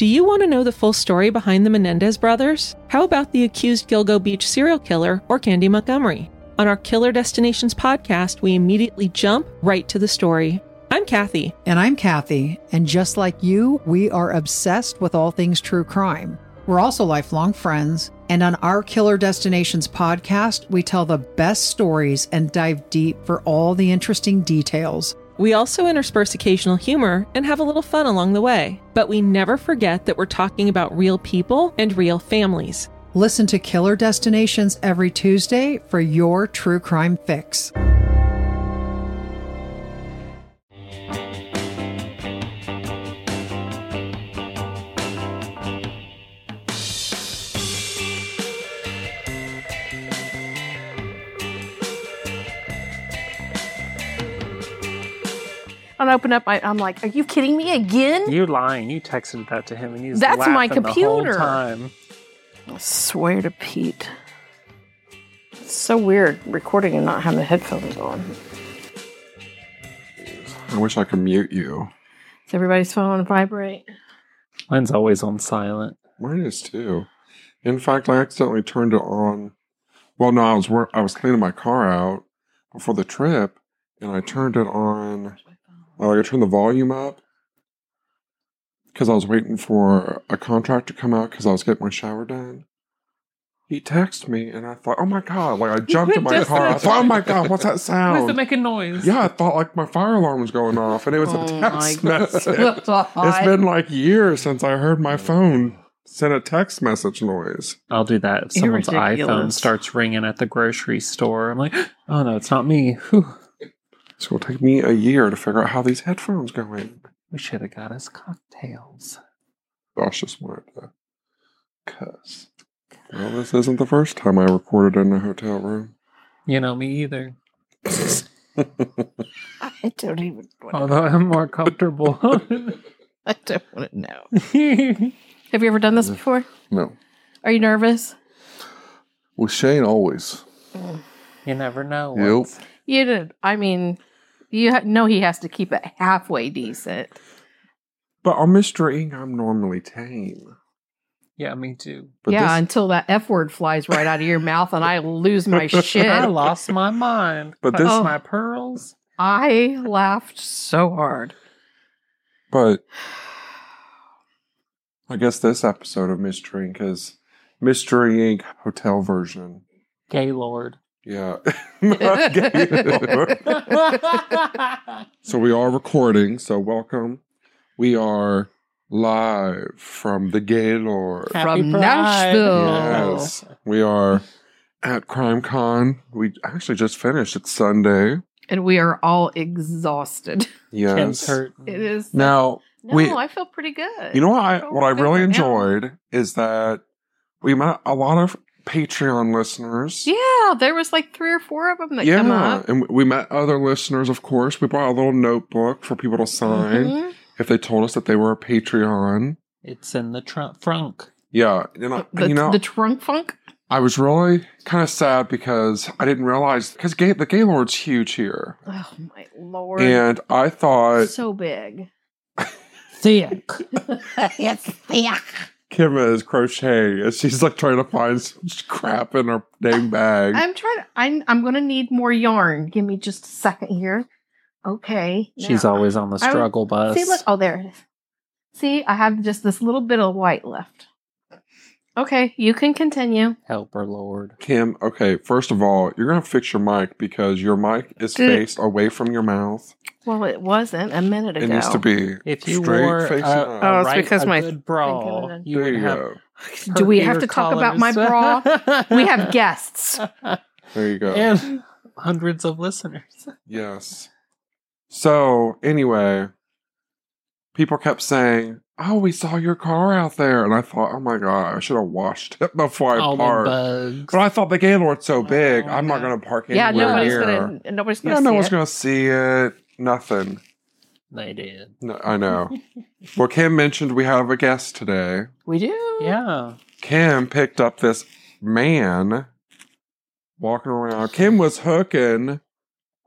Do you want to know the full story behind the Menendez brothers? How about the accused Gilgo Beach serial killer or Candy Montgomery? On our Killer Destinations podcast, we immediately jump right to the story. I'm Kathy. And I'm Kathy. And just like you, we are obsessed with all things true crime. We're also lifelong friends. And on our Killer Destinations podcast, we tell the best stories and dive deep for all the interesting details. We also intersperse occasional humor and have a little fun along the way. But we never forget that we're talking about real people and real families. Listen to Killer Destinations every Tuesday for your true crime fix. I open up, I'm like, are you kidding me again? You lying. You texted that to him and he's That's laughing my computer. the whole time. I swear to Pete. It's so weird recording and not having the headphones on. I wish I could mute you. Is everybody's phone on vibrate? Mine's always on silent. Mine is too. In fact, I accidentally turned it on. Well, no, I was cleaning my car out before the trip, and I turned it on. I turned the volume up because I was waiting for a contractor to come out because I was getting my shower done. He texted me, and I thought, oh my God. Like, I jumped in my car. I thought, oh my God, what's that sound? What's it making noise? Yeah, I thought like my fire alarm was going off, and it was a text message. It's been like years since I heard my phone send a text message noise. I'll do that if someone's iPhone ridiculous. starts ringing at the grocery store. I'm like, oh no, it's not me. Whew. It's going to take me a year to figure out how these headphones go in. We should have got us cocktails. Josh just wanted to cuss. Well, this isn't the first time I recorded in a hotel room. You know, me either. I don't even want to Although I'm more comfortable. I don't want to know. Have you ever done this before? No. Are you nervous? With Shane, always. You never know. Yep. You did. I mean, you know he has to keep it halfway decent. But on Mystery Inc., I'm normally tame. Yeah, me too. But yeah, this, until that F word flies right out of your mouth and I lose my shit. I lost my mind. But this- my pearls. I laughed so hard. But I guess this episode of Mystery Inc. is Mystery Inc. Hotel version. Gaylord. Yeah. So we are recording, so welcome. We are live from the Gaylord. Happy From Pride. Nashville. Yes. We are at CrimeCon. We actually just finished. It's Sunday. And we are all exhausted. Yes. Kim's hurt. It is. Now, No, I feel pretty good. you know what I really Yeah. enjoyed is that we met a lot of Patreon listeners. Yeah, there was like 3 or 4 of them that come up. And we met other listeners, of course. We brought a little notebook for people to sign Mhm. if they told us that they were a Patreon. It's in the frunk. Yeah. The trunk funk? I was really kind of sad because I didn't realize, because the Gaylord's huge here. Oh, my Lord. And I thought So big. Thick. It's thick. Kim is crocheting and she's like trying to find some crap in her dang bag. I'm going to need more yarn. Give me just a second here. Okay. She's now- always on the struggle bus. See, look. Oh, there it is. See, I have just this little bit of white left. Okay, you can continue. Help her, Lord. Kim, okay, first of all, you're going to fix your mic because your mic is faced away from your mouth. Well, it wasn't a minute ago. It needs to be If you straight wore facing a, up. Oh, it's because my good bra, thinking you There would you have go. Do we have perkier to talk about my bra? colors. We have guests. There you go. And hundreds of listeners. Yes. So, anyway, people kept saying, oh, we saw your car out there. And I thought, oh my God, I should have washed it before I All the parked. bugs. But I thought the Gaylord's so big, I'm not yeah. going to park Yeah, anywhere nobody's near. gonna No see one's it. going to see it. Nothing. They did. No, I know. Well, Kim mentioned we have a guest today. We do. Yeah. Kim picked up this man walking around. Kim was hooking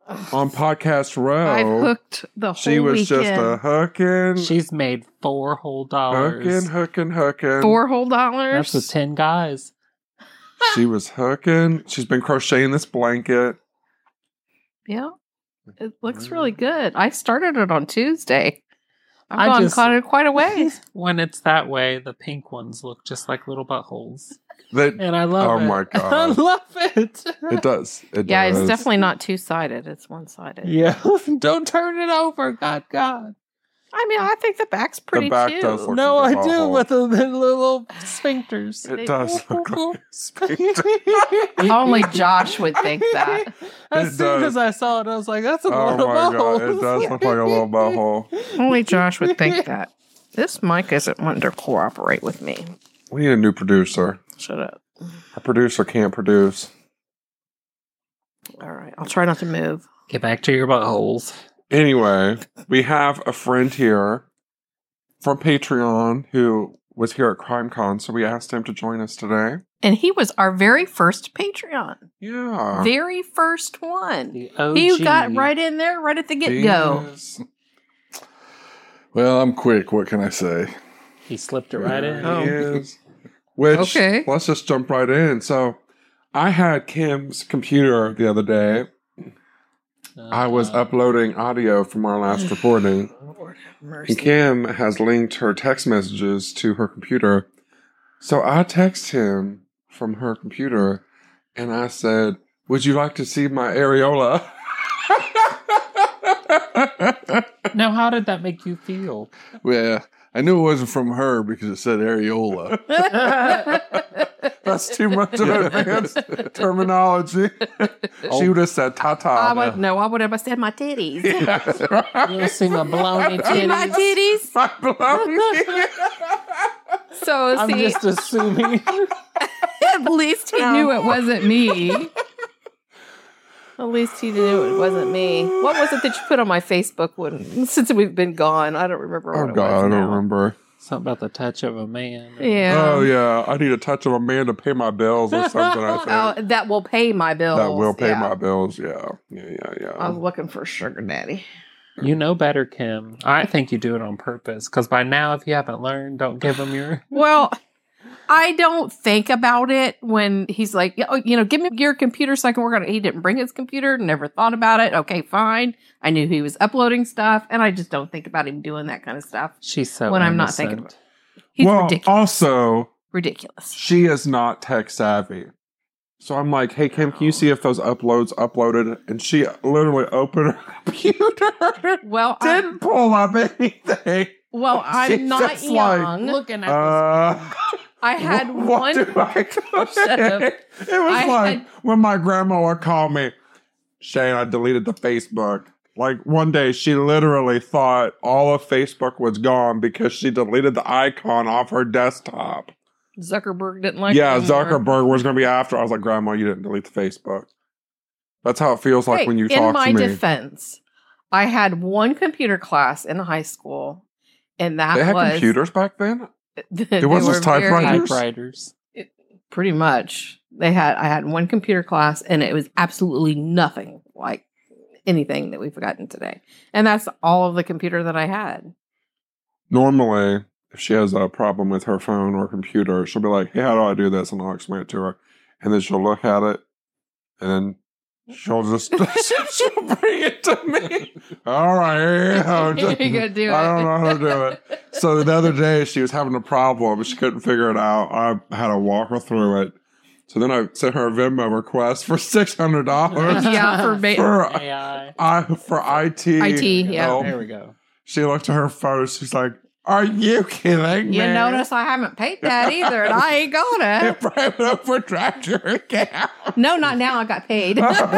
on Podcast Row. I've hooked the whole She was weekend. just a hooking. She's made $4 whole dollars. Hooking. $4 whole. That's with 10 guys. She was hooking. She's been crocheting this blanket. Yeah. It looks really good. I started it on Tuesday. I I've gone just- quite a ways. When it's that way, the pink ones look just like little buttholes. That And I love it. Oh my God. I love it. it does. It Yeah, does. it's definitely not two-sided. It's one-sided. Yeah. Don't turn it over. God. I mean, I think the back's pretty back too. does look- No, I like a do butthole. with the little sphincters. It does look like a sphincter. Only Josh would think that. As It soon does. as I saw it, I was like, that's a Oh little my God. butthole. It does look like a little butthole. Only Josh would think that. This mic isn't wanting to cooperate with me. We need a new producer. Shut up. A producer can't produce. All right. I'll try not to move. Get back to your buttholes. Anyway, we have a friend here from Patreon who was here at CrimeCon, so we asked him to join us today. And he was our very first Patreon. Yeah. Very first one. The OG. He got right in there, right at the get-go. Yes. Well, I'm quick. What can I say? He slipped it right in. Oh. He is. Which, Okay. let's just jump right in. So, I had Kim's computer the other day. I was uploading audio from our last recording. Lord have And mercy. Kim has linked her text messages to her computer. So I text him from her computer and I said, "Would you like to see my areola?" Now, how did that make you feel? Well, I knew it wasn't from her because it said areola. That's too much of advanced terminology. She would have said tata. I would have said my titties. You see my baloney See my titties? titties. So I'm see, just assuming. at least he knew it wasn't me. At least he knew it wasn't me. What was it that you put on my Facebook when since we've been gone? I don't remember what Oh it was. God, I don't now. remember. Something about the touch of a man. Yeah. Oh yeah, I need a touch of a man to pay my bills or something. I think Oh, that will pay my bills. that will pay Yeah. my bills. Yeah. I was looking for a sugar daddy. You know better, Kim. I think you do it on purpose. Because by now, if you haven't learned, don't give him your... Well, I don't think about it when he's like, give me your computer so I can work on it. He didn't bring his computer, never thought about it. Okay, fine. I knew he was uploading stuff, and I just don't think about him doing that kind of stuff She's so when I'm not innocent. thinking about it. He's well, ridiculous. also, Ridiculous. she is not tech savvy. So I'm like, "Hey Kim, can you see if those uploads uploaded?" And she literally opened her computer. Well, Didn't pull up anything. I'm She's not just like, young. Looking at I had what one. do I call Shut up. it? It was I like had- when my grandma would call me, "Shane, I deleted the Facebook." Like one day she literally thought all of Facebook was gone because she deleted the icon off her desktop. Zuckerberg didn't like Yeah, it anymore. Zuckerberg was going to be after. I was like, "Grandma, you didn't delete the Facebook." That's how it feels like Hey, when you in talk my to me. defense, I had one computer class in high school, and that They had was computers back then? They It wasn't were typewriters? typewriters. pretty much. I had one computer class, and it was absolutely nothing like anything that we've gotten today. And that's all of the computer that I had. Normally, if she has a problem with her phone or computer, she'll be like, "Hey, how do I do this?" And I'll explain it to her. And then she'll look at it, and then she'll just she'll bring it to me. All right, here you go. You gotta do I it. don't know how to do it. So the other day, she was having a problem. She couldn't figure it out. I had to walk her through it. So then I sent her a Venmo request for $600. Yeah, for AI. for IT. IT, yeah. help. There we go. She looked at her phone. She's like, "Are you kidding me?" You notice I haven't paid that either, and I ain't gonna. It private overdraft your account. No, not now. I got paid,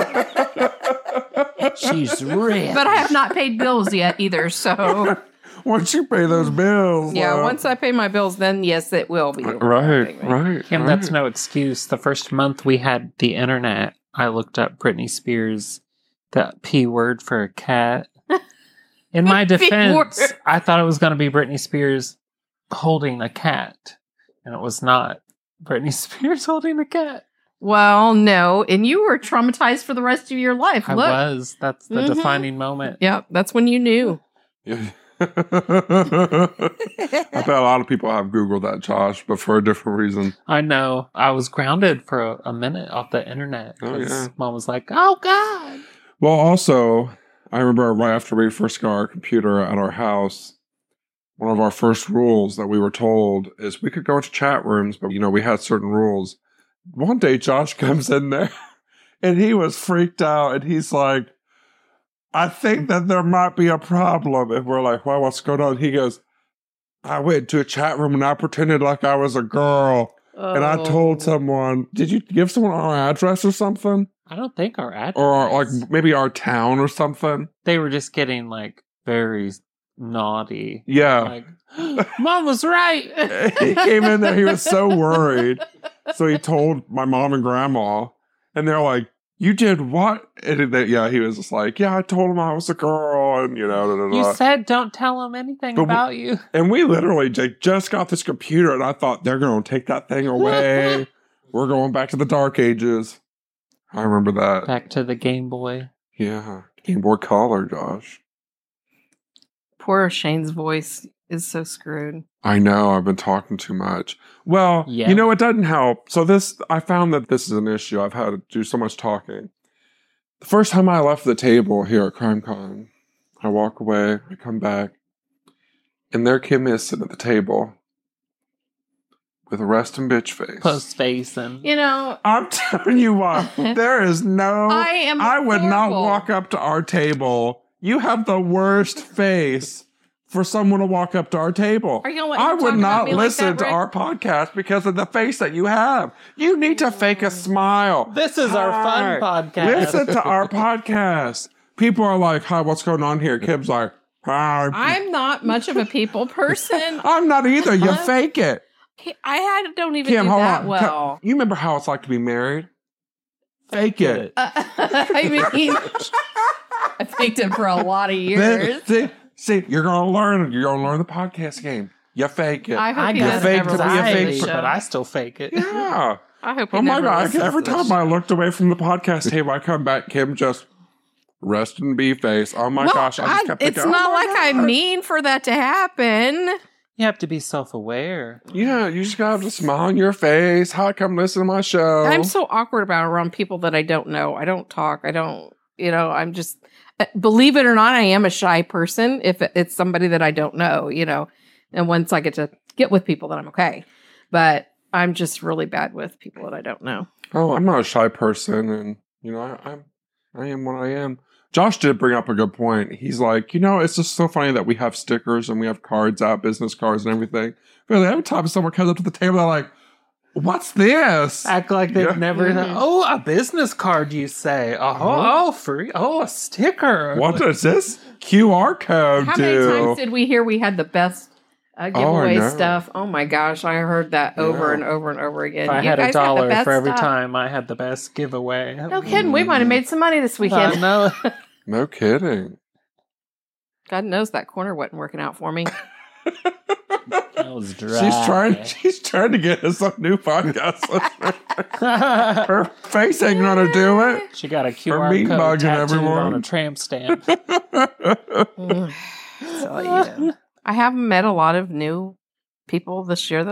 She's rich. but I have not paid bills yet either. So Once you pay those bills. yeah, once I pay my bills, then yes, it will be. Right. Kim, that's no excuse. The first month we had the internet, I looked up Britney Spears, the P word for a cat. In my defense, word. I thought it was going to be Britney Spears holding a cat, and it was not Britney Spears holding a cat. Well, no. And you were traumatized for the rest of your life. I Look. was. That's the Mhm. defining moment. Yep, that's when you knew. Yeah. I bet a lot of people have Googled that, Josh, but for a different reason. I know. I was grounded for a minute off the internet. Oh, 'Cause yeah. Mom was like, oh, God. Well, also, I remember right after we first got our computer at our house, one of our first rules that we were told is we could go into chat rooms, but, we had certain rules. One day, Josh comes in there, and he was freaked out, and he's like, I think that there might be a problem. And we're like, well, what's going on? He goes, I went to a chat room and I pretended like I was a girl. And I told someone, did you give someone our address or something? I don't think our address. Or maybe our town or something? They were just getting very naughty. Yeah. Like, Mom was right. He came in there. He was so worried. So he told my mom and grandma. And they're like, you did what? And he was just like, yeah, I told him I was a girl. And, You said don't tell him anything But about you. And we literally just got this computer, and I thought they're going to take that thing away. We're going back to the dark ages. I remember that. Back to the Game Boy. Yeah. Game Boy Color, Josh. Poor Shane's voice is so screwed. I know. I've been talking too much. Well, Yeah. it doesn't help. So I found that this is an issue. I've had to do so much talking. The first time I left the table here at CrimeCon, I walk away, I come back, and there Kim is sitting at the table with a resting bitch face. Post facing. I'm telling you what, there is no... I would not horrible. walk up to our table. You have the worst face for someone to walk up to our table. Are you gonna let I him would talk about not me like listen that, to Rick? our podcast because of the face that you have. You need to fake a smile. This is our fun podcast. Listen to our podcast. People are like, hi, what's going on here? Kim's like, hi. I'm not much of a people person. I'm not either. You fake it. Don't even Kim, do hold that on. well. You remember how it's like to be married? Fake it. I mean, I faked it for a lot of years. See, you're gonna learn. You're gonna learn the podcast game. You fake it. I hope I he got doesn't fake ever to be a listen to fake, this but show. I still fake it. Yeah. I hope he Oh my never god! listens Every to this time I show. looked away from the podcast table, I come back. Kim just rest in bee face. Oh my Well, gosh! I just kept it's thinking, not oh my like I God. mean for that to happen. You have to be self-aware. Yeah, you just gotta have a smile on your face. Hi, come listen to my show. I'm so awkward about around people that I don't know. I don't talk. I don't, I'm just, believe it or not, I am a shy person if it's somebody that I don't know, and once I get to get with people, then I'm okay. But I'm just really bad with people that I don't know. Oh, I'm not a shy person, and I am what I am. Josh did bring up a good point. He's like, it's just so funny that we have stickers and we have cards out, business cards and everything. But every time someone comes up to the table, they're like, what's this? Act like they've Yeah. never. Oh, a business card, you say? Oh, free. Oh, a sticker. What does this QR code How do? many times did we hear we had the best giveaway know. stuff? Oh my gosh, I heard that over Yeah. and over and over again. If I You had guys got the $1 best for every stuff. time I had the best giveaway. No kidding, we might have made some money this weekend. No. No kidding. God knows that corner wasn't working out for me. That was dry. She's trying to get us a new podcast. Her face ain't gonna do it. She got a Her QR meat code bugging tattooed everyone. on a tramp stamp. So, I have met a lot of new people this year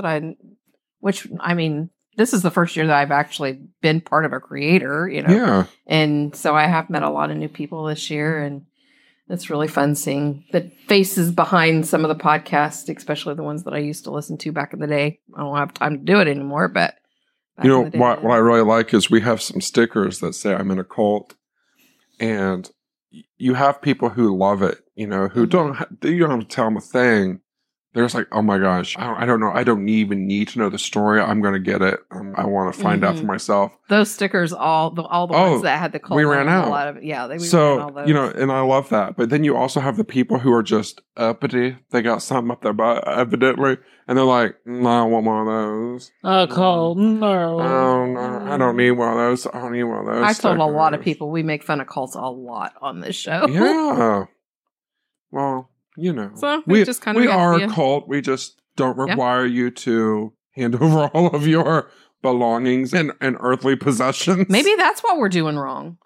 this is the first year that I've actually been part of a creator, Yeah. and so I have met a lot of new people this year, and it's really fun seeing the faces behind some of the podcasts, especially the ones that I used to listen to back in the day. I don't have time to do it anymore, but back in the day, what I really like is we have some stickers that say I'm in a cult, and you have people who love it, who Mm-hmm. you don't have to tell them a thing. They're just like, oh my gosh, I don't know. I don't even need to know the story. I'm going to get it. I want to find out for myself. those stickers, all the ones that had the cult, we ran out. A lot of we ran all So, those. and I love that. But then you also have the people who are just uppity. They got something up their butt, evidently. And they're like, no, I want one of those. A cold no. Oh, no, I don't need one of those. I don't need one of those. I told a lot of stickers." people we make fun of cults a lot on this show. Yeah. Well, So we just kind of we got are you. a cult. We just don't require you to hand over all of your belongings and earthly possessions. Maybe that's what we're doing wrong.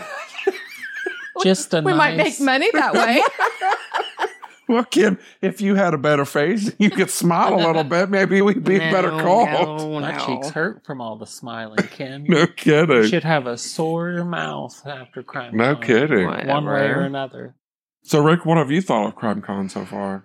Just a We might make money that way. Well, Kim, if you had a better face, you could smile a little bit. Maybe we'd be better called. My cheeks hurt from all the smiling, Kim. No You kidding. should have a sore mouth after crime. No Con. kidding. One way or another. So, Rick, what have you thought of CrimeCon so far?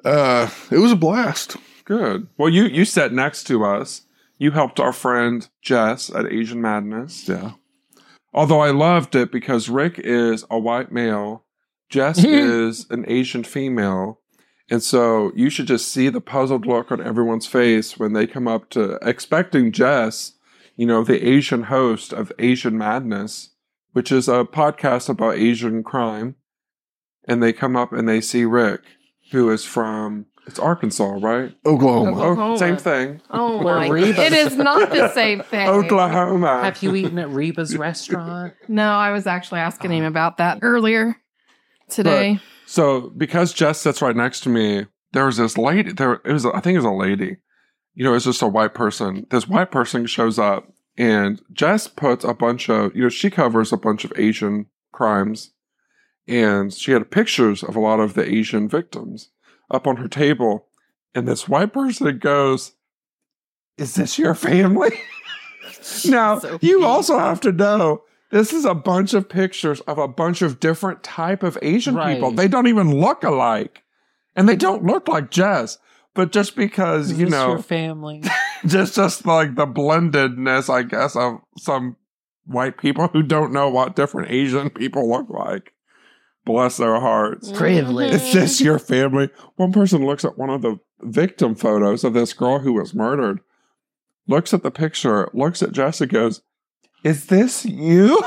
It was a blast. Good. Well, you sat next to us. You helped our friend Jess at Asian Madness. Yeah. Although I loved it because Rick is a white male, Jess is an Asian female. And so you should just see the puzzled look on everyone's face when they come up to expecting Jess, the Asian host of Asian Madness, which is a podcast about Asian crime. And they come up and they see Rick, who is from, it's Arkansas, right? Oklahoma. Oh, same thing. Oh my! Reba. It is not the same thing. Oklahoma. Have you eaten at Reba's restaurant? No, I was actually asking him about that earlier today. So because Jess sits right next to me, there was this lady. I think it was a lady. It's just a white person. This white person shows up, and Jess puts a bunch of, she covers a bunch of Asian crimes, and she had pictures of a lot of the Asian victims up on her table. And this white person goes, "Is this your family?" Now, So you cute. also have to know, this is a bunch of pictures of a bunch of different type of Asian people. Right. They don't even look alike. And they don't look like Jess. But just because, Is this your family? just like the blendedness, I guess, of some white people who don't know what different Asian people look like. Bless their hearts. Privilege. Is this your family? One person looks at one of the victim photos of this girl who was murdered, looks at the picture, looks at Jess and goes, "Is this you?"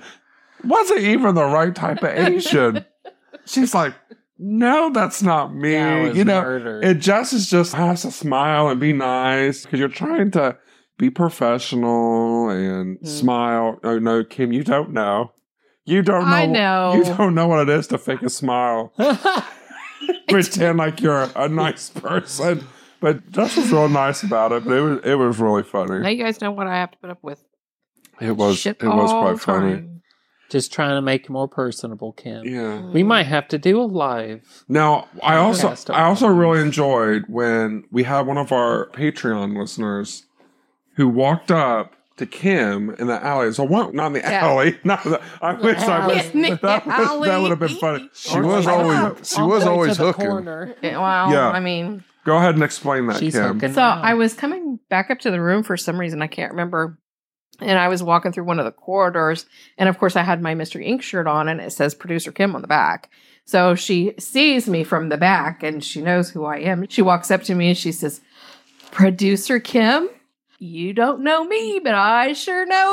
Wasn't even the right type of Asian. She's like, "No, that's not me." That was murder. And Jess just has to smile and be nice because you're trying to be professional and smile. Oh no, Kim, you don't know. You don't know. I know. You don't know what it is to fake a smile. Pretend like you're a nice person. But Jess was real nice about it. But it was really Now funny. you guys know what I have to put up with. It was Shit quite all funny. time. Just trying to make you more personable, Kim. Yeah. We might have to do a live. Now, I Podcast also on really enjoyed when we had one of our Patreon listeners who walked up to Kim in the alley. So not in the alley. Not I wish I was. In the That would have been alley. funny. She was always hooking. Well, Yeah. I mean, Go ahead and explain that, She's Kim. hooking so now. I was coming back up to the room for some reason. I can't remember. And I was walking through one of the corridors. And of course, I had my Mystery Inc. shirt on and it says Producer Kim on the back. So she sees me from the back and she knows who I am. She walks up to me and she says, "Producer Kim, you don't know me, but I sure know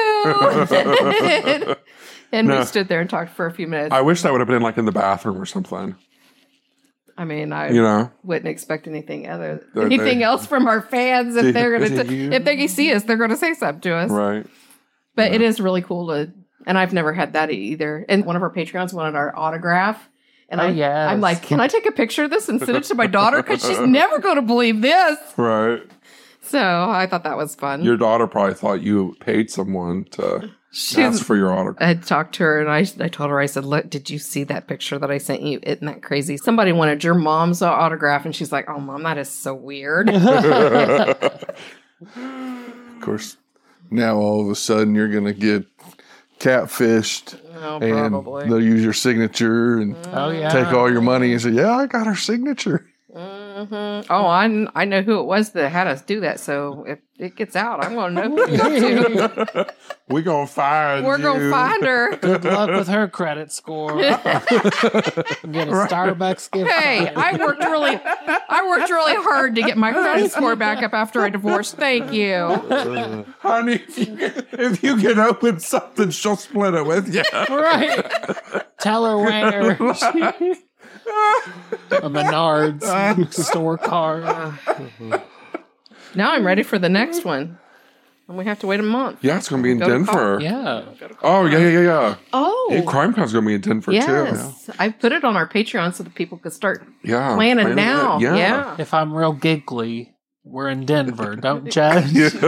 you." And No. we stood there and talked for a few minutes. I wish that would have been like in the bathroom or something. I mean, I wouldn't expect anything else from our fans. If they're Is going it you? if they can see us, they're going to say something to us. Right. But it is really cool and I've never had that either. And one of our Patreons wanted our autograph. And yes. I'm like, "Can I take a picture of this and send it to my daughter? Because she's never going to believe this." Right. So I thought that was fun. Your daughter probably thought you paid someone to ask for your autograph. I had talked to her and I told her, I said, "Look, did you see that picture that I sent you? Isn't that crazy? Somebody wanted your mom's autograph." And she's like, "Oh, Mom, that is so weird." Of course, now all of a sudden you're going to get catfished. Oh, And probably. they'll use your signature and Oh, yeah. take all your money and say, "Yeah, I got her signature." Mm-hmm. Oh, I know who it was that had us do that. So if it gets out, I'm going to know who it's up to. We're going to find We're going to find her. Good luck with her credit score. Get a Starbucks gift. Hey, I worked really hard to get my credit score back up after I divorced. Thank you. Honey, if you can open something, she'll split it with you. Right. Tell her where. A Menards store card. Now I'm ready for the next one. And we have to wait a month. Yeah, it's going to be in Go to Denver. Yeah. Oh, yeah. Oh. Hey, CrimeCon's going to be in Denver, too. Yes. I put it on our Patreon so that people could start Yeah. planning now. it. Yeah. If I'm real giggly, We're in Denver. Don't judge.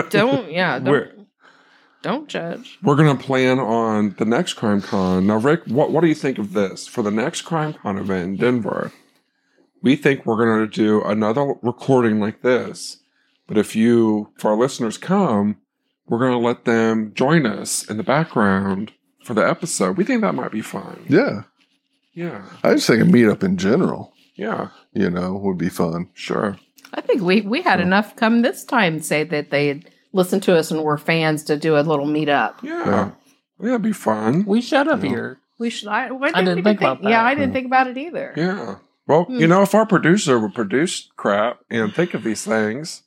Don't judge. We're going to plan on the next Crime Con. Now, Rick, what do you think of this? For the next Crime Con event in Denver, we think we're going to do another recording like this. But if our listeners come, we're going to let them join us in the background for the episode. We think that might be fun. Yeah. Yeah. I just think a meetup in general, Yeah. would be fun. Sure. I think we had enough come this time say that they had listened to us and were fans to do a little meetup. Yeah. Yeah. That'd be fun. We should have here. We should. I didn't think about that. Yeah, I didn't think about it either. Yeah. Well, if our producer would produce crap and think of these things.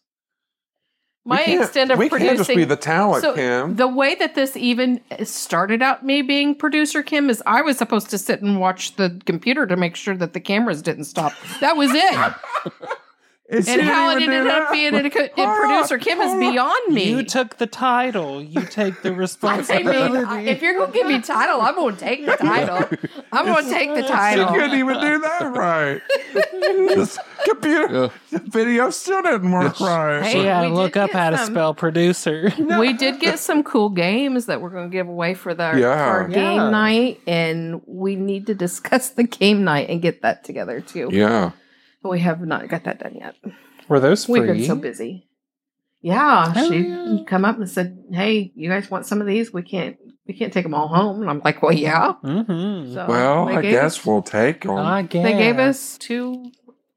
My extent of we producing. can't just be the talent, So Kim. the way that this even started out, me being producer Kim, is I was supposed to sit and watch the computer to make sure that the cameras didn't stop. That was it. And how it ended up being in producer Kim is beyond me. You took the title. You take the I responsibility. mean, if you're going to give me title, I'm going to take the title. I'm going to take the She title. couldn't even do that right. This computer video still didn't work right. Hey, Yeah, we look did up get how to some- spell producer. We did get some cool games that we're going to give away for for our game Yeah. night, and we need to discuss the game night and get that together too. Yeah. We have not got that done yet. Were those free? We've been so busy. Yeah, Oh, she yeah. come up and said, "Hey, you guys want some of these? We can't take them all home." And I'm like, "Well, yeah." Mm-hmm. So Well, they I gave guess us- we'll take them. I guess. they gave us two,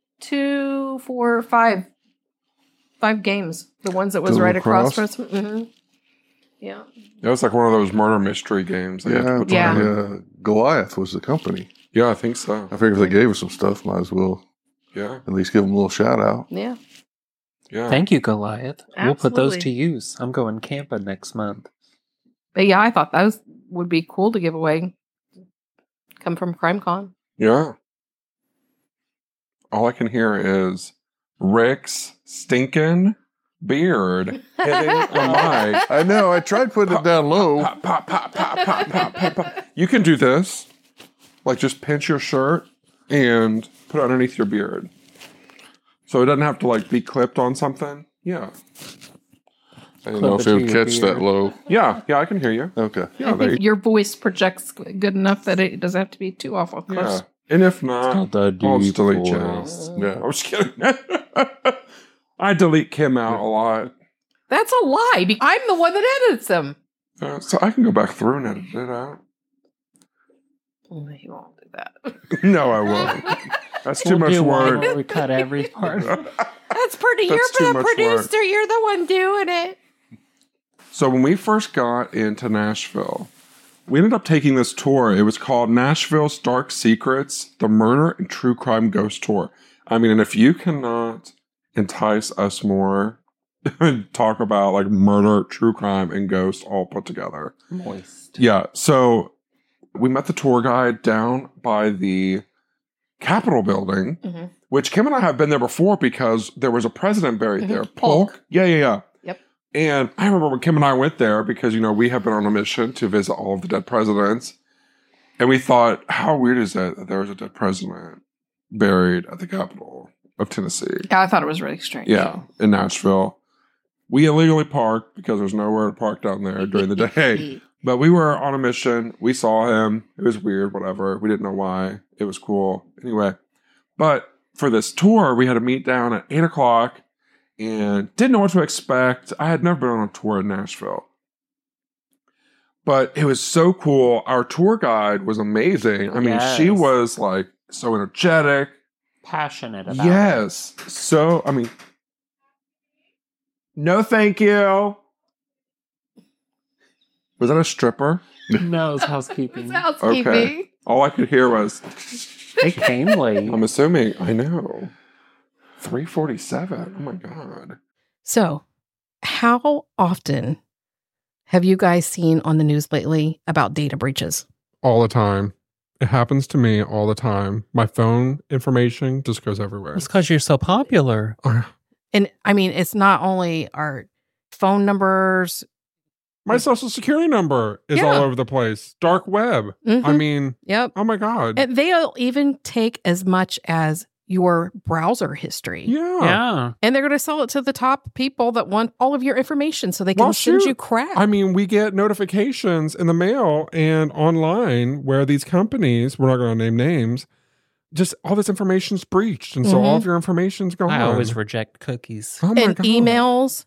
4, 5 games. The ones that was To right across lacrosse? from us. Mm-hmm. Yeah. It was like one of those murder mystery games. They had to put Yeah. together. Goliath was the company. Yeah, I think so. I figure if they gave us some stuff, might as well Yeah. at least give them a little shout out. Yeah. Yeah. Thank you, Goliath. We'll put those Absolutely. to use. I'm going camping next month. But yeah, I thought those would be cool to give away. Come from CrimeCon. Yeah. All I can hear is Rick's stinking beard hitting a mic. I know. I tried putting it down low. Pop, pop, pop, pop, pop, pop, pop, pop. You can do this. Like just pinch your shirt and put it underneath your beard. So it doesn't have to like be clipped on something. Yeah. I didn't know if Clip it it would to your catch beard. that low. Yeah, I can hear you. Okay. Yeah, I there think your voice projects good enough that it doesn't have to be too awful yeah. close. And if not, Not that I'll deep just delete you. voice. Yeah, I was kidding. I delete Kim out a lot. That's a lie. I'm the one that edits them. So I can go back through and edit it out. You won't do that. No, I won't. That's too We'll much do one work. where we cut every part. That's pretty. That's too You're the much work. producer. You're the one doing it. So when we first got into Nashville, we ended up taking this tour. It was called Nashville's Dark Secrets, the Murder and True Crime Ghost Tour. I mean, and if you cannot entice us more and talk about like murder, true crime, and ghosts all put together. Moist. Yeah. So we met the tour guide down by the Capitol building, Mm-hmm. which Kim and I have been there before because there was a president buried there. Polk. Yeah. Yep. And I remember when Kim and I went there because, we have been on a mission to visit all of the dead presidents. And we thought, how weird is it that there was a dead president buried at the Capitol of Tennessee? Yeah, I thought it was really strange. Yeah, in Nashville. We illegally parked because there's nowhere to park down there during the day. But we were on a mission. We saw him. It was weird, whatever. We didn't know why. It was cool. Anyway, but for this tour, we had to meet down at 8 o'clock and didn't know what to expect. I had never been on a tour in Nashville. But it was so cool. Our tour guide was amazing. I mean, she Yes. was like so energetic. Passionate about Yes. So, I mean, no thank you. Was that a stripper? it. No, it's housekeeping. It's housekeeping. Okay. All I could hear was, They came late. I'm assuming, I know. 3:47. Oh my God. So, how often have you guys seen on the news lately about data breaches? All the time. It happens to me all the time. My phone information just goes everywhere. It's because you're so popular. And I mean, it's not only our phone numbers. My social security number is all Yeah. over the place. Dark web. Mhm. I mean, Yep. oh my God. And they'll even take as much as your browser history. Yeah. And they're going to sell it to the top people that want all of your information so they can send you crap. I mean, we get notifications in the mail and online where these companies, we're not going to name names, just all this information's breached. And so all of your information's gone. I always reject cookies. Oh my And God. emails,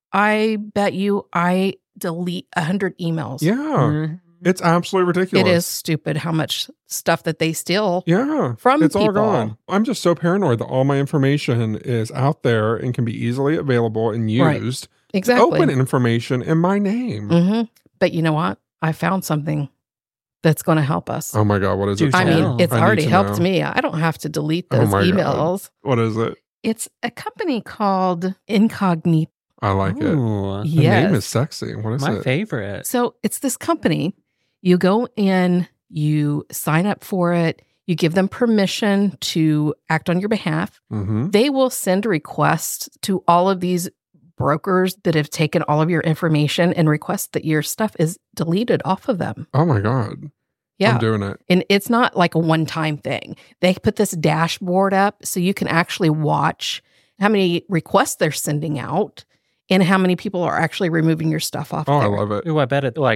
I bet you I delete 100 emails. Yeah. Mhm. It's absolutely ridiculous. It is stupid how much stuff that they steal Yeah. from It's people. all gone. I'm just so paranoid that all my information is out there and can be easily available and Right. used. Exactly. Open information in my name. hmm But you know what? I found something that's going to help us. Oh my God. What is Do it? I tell. mean, it's I need already to helped know. me. I don't have to delete Oh those my God. emails. What is it? It's a company called Incognito. I like it. Ooh, The Yes. name is sexy. What is my it? favorite. So it's this company. You go in, you sign up for it, you give them permission to act on your behalf. Mm-hmm. They will send requests to all of these brokers that have taken all of your information and request that your stuff is deleted off of them. Oh my God. Yeah. I'm doing it. And it's not like a one-time thing. They put this dashboard up so you can actually watch how many requests they're sending out and how many people are actually removing your stuff off Oh, there. I love it. Ooh, I bet it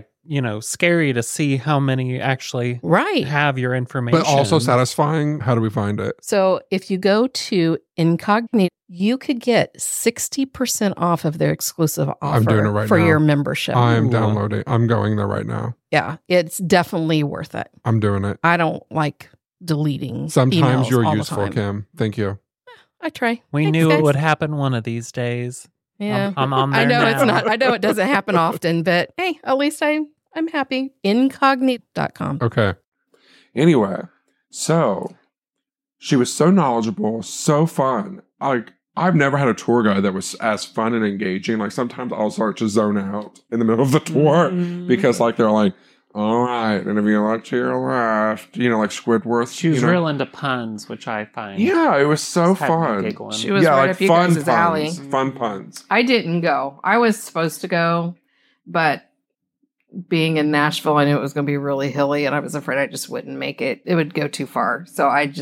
scary to see how many actually Right. have your information. But also satisfying. How do we find it? So if you go to Incognito, you could get 60% off of their exclusive offer I'm doing it right for now. your membership. I'm Ooh. downloading. I'm going there right now. Yeah, it's definitely worth it. I'm doing it. I don't like deleting Sometimes emails you're all the useful, time. Kim. Thank you. I try. we Thanks, knew guys. it would happen one of these days. Yeah. I'm on there I know now. it's not. I know it doesn't happen often, but hey, at least I'm happy. Incognito.com. Okay. Anyway, so she was so knowledgeable, so fun. Like, I've never had a tour guide that was as fun and engaging. Like, sometimes I'll start to zone out in the middle of the tour because, like, they're like, all right, and if you look to your left, like Squidward. She was real into puns, which I find. Yeah, it was so had me fun. giggling. She was yeah, right like up you fun guys' alley. puns. Fun puns. I didn't go. I was supposed to go, but being in Nashville, I knew it was going to be really hilly, and I was afraid I just wouldn't make it. It would go too far. So I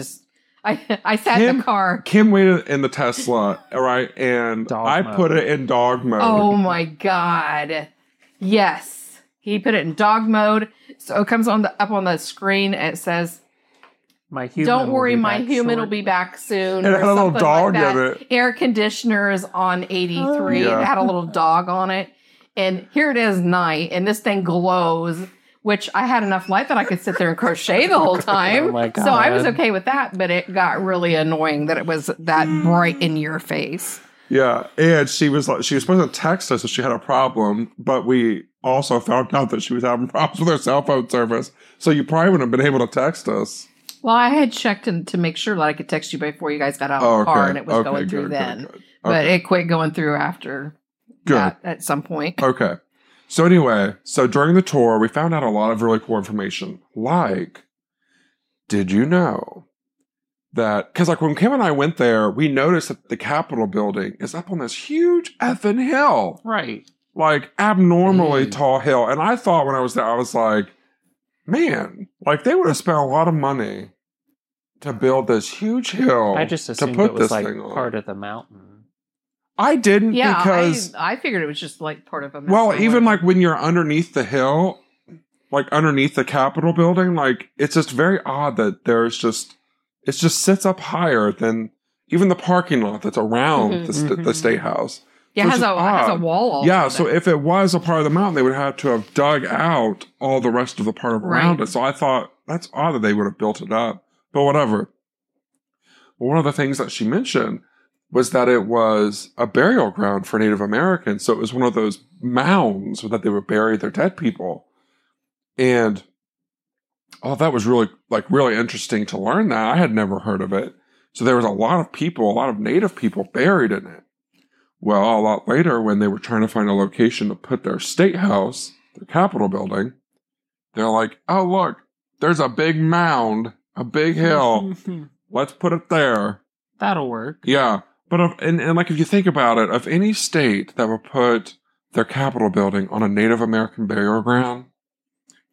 sat in the car. Kim waited in the Tesla, all right, and Dog I mode. put it in dog mode. Oh my God. Yes. He put it in dog mode. So it comes up on the screen. And it says, My human don't will worry, be my back human will shortly. be back soon. It or had a little something dog like in that. it. Air conditioner is on 83. Yeah. It had a little dog on it. And here it is night. And this thing glows, which I had enough light that I could sit there and crochet the whole time. Oh my So I was God. okay with that. But it got really annoying that it was that bright in your face. Yeah, and she was supposed to text us if she had a problem, but we also found out that she was having problems with her cell phone service. So you probably wouldn't have been able to text us. Well, I had checked to make sure that I could text you before you guys got out of Oh, the car, okay. and it was Okay, going through good, then. good. But Okay. it quit going through after Good. that at some point. Okay. So anyway, during the tour, we found out a lot of really cool information. Like, did you know that, because like when Kim and I went there, we noticed that the Capitol building is up on this huge effing hill. Right. Like abnormally tall hill. And I thought when I was there, I was like, man, like they would have spent a lot of money to build this huge hill I just to assumed put it was this like thing on. part of the mountain. I didn't Yeah, because, I figured it was just like part of a. well, mountain. even like when you're underneath the hill, like underneath the Capitol building, like it's just very odd that it just sits up higher than even the parking lot that's around the State House. yeah, so it it's has a odd. wall. all Yeah, around so it. if it was a part of the mountain, they would have to have dug out all the rest of the part around Right. it. So I thought that's odd that they would have built it up. But whatever. One of the things that she mentioned was that it was a burial ground for Native Americans. So it was one of those mounds that they would bury their dead people. And that was really interesting to learn that. I had never heard of it. So there was a lot of Native people buried in it. Well, a lot later, when they were trying to find a location to put their state house, their Capitol building, they're like, oh, look, there's a big mound, a big hill. Let's put it there. That'll work. Yeah. But if you think about it, of any state that would put their Capitol building on a Native American burial ground,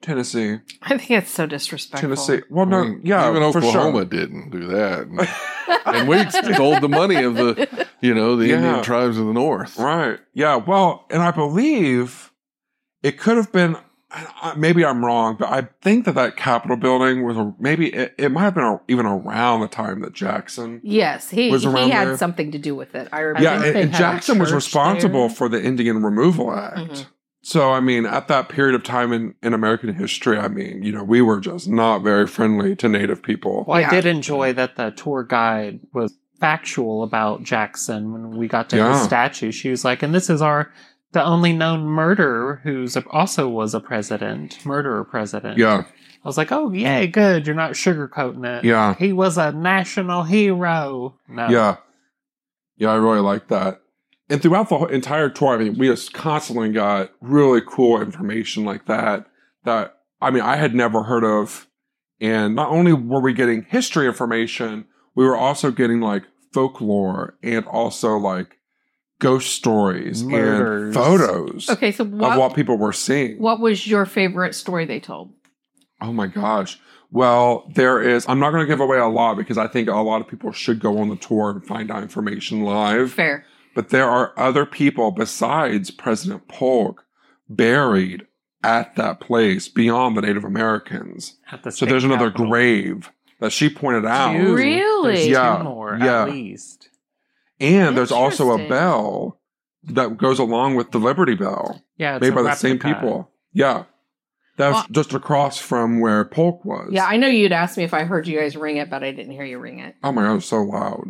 Tennessee. I think it's so disrespectful. Tennessee. Well, no, I mean, yeah, even for Oklahoma sure. didn't do that. And we stole the money of the Indian tribes of the North. Right. Yeah. Well, and I believe it could have been, maybe I'm wrong, but I think that Capitol building was maybe it might have been even around the time that Jackson. Yes, he Was around had there. something to do with it. I remember. Yeah, think they and had a Jackson was church responsible there. for the Indian Removal Act. Mhm. So, I mean, at that period of time in American history, I mean, we were just not very friendly to Native people. Well, Yeah. I did enjoy that the tour guide was factual about Jackson when we got to Yeah. his statue. She was like, and this is the only known murderer who's also was a murderer president. Yeah, I was like, oh, yay, good. You're not sugarcoating it. Yeah. He was a national hero. No. yeah. Yeah, I really like that. And throughout the entire tour, I mean, we just constantly got really cool information like that, I mean, I had never heard of. And not only were we getting history information, we were also getting like folklore and also like ghost stories Murders. and photos Okay, so of what what people were seeing. was your favorite story they told? Oh my gosh. Well, I'm not going to give away a lot because I think a lot of people should go on the tour and find out information live. Fair. But there are other people besides President Polk buried at that place beyond the Native Americans. At the So state there's another capitol. grave that she pointed out. Two. Really? There's Yeah, two more, yeah. at least. And there's also a Interesting. bell that goes along with the Liberty Bell Yeah, it's made a by the same replica. people. Yeah. That's Well- just across from where Polk was. Yeah, I know you'd asked me if I heard you guys ring it, but I didn't hear you ring it. Oh my God, it was so loud.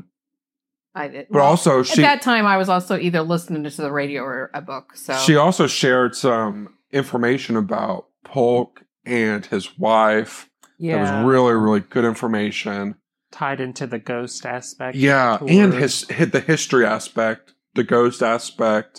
I did. But also at that time, I was also either listening to the radio or a book. So she also shared some information about Polk and his wife. Yeah. That was really, really good information. tied into the ghost aspect. Yeah, of the and tour. the history aspect, the ghost aspect.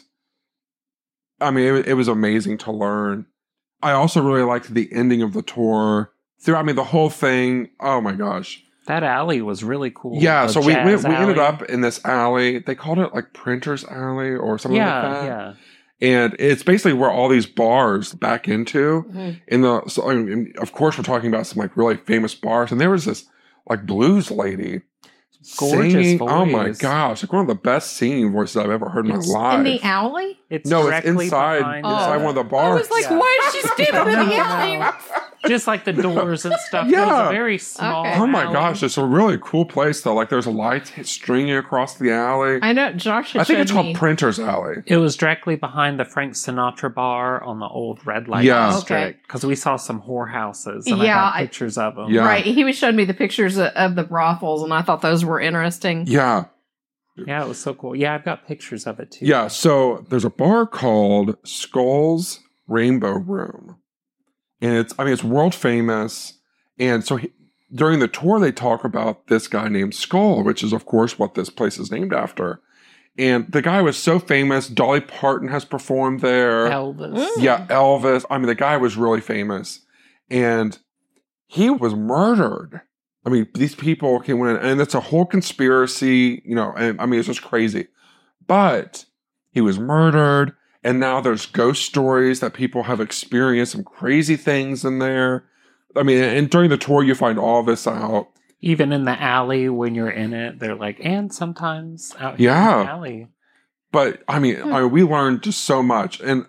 I mean, it was amazing to learn. I also really liked the ending of the tour. The whole thing. Oh my gosh. That alley was really cool. Yeah, The so we jazz ended alley. up in this alley. They called it like Printer's Alley or something like that. Yeah. And it's basically where all these bars back into. Mhm. So, I mean, of course, we're talking about some like really famous bars. And there was this like blues lady Gorgeous singing. Oh my voice. gosh, like one of the best singing voices I've ever heard in my It's life. in the alley. It's No, it's directly inside behind inside Oh. one of the I bars. was like, Yeah. why is she standing in the No. alley? just like the doors and stuff. Yeah. It was a very small. Okay. Oh my alley. gosh, it's a really cool place though. Like there's a light stringing across the alley. I know Josh had I think showed it's called me. Printer's Alley. It was directly behind the Frank Sinatra bar on the old red light Yeah. district because we saw some whorehouses and Yeah, I got I- pictures of them. Yeah. Right, he was showing me the pictures of the brothels, and I thought those were interesting. Yeah. Yeah, it was so cool. Yeah, I've got pictures of it too. Yeah, so there's a bar called Skull's Rainbow Room. And it's world famous. And so during the tour, they talk about this guy named Skull, which is, of course, what this place is named after. And the guy was so famous. Dolly Parton has performed there. Elvis. Yeah, Elvis. I mean, the guy was really famous. And he was murdered. I mean, these people came in, and it's a whole conspiracy, and I mean, it's just crazy. But he was murdered, and now there's ghost stories that people have experienced some crazy things in there. I mean, and during the tour, you find all this out. Even in the alley when you're in it, they're like, and sometimes out here Yeah. in the alley. But I mean, we learned just so much, and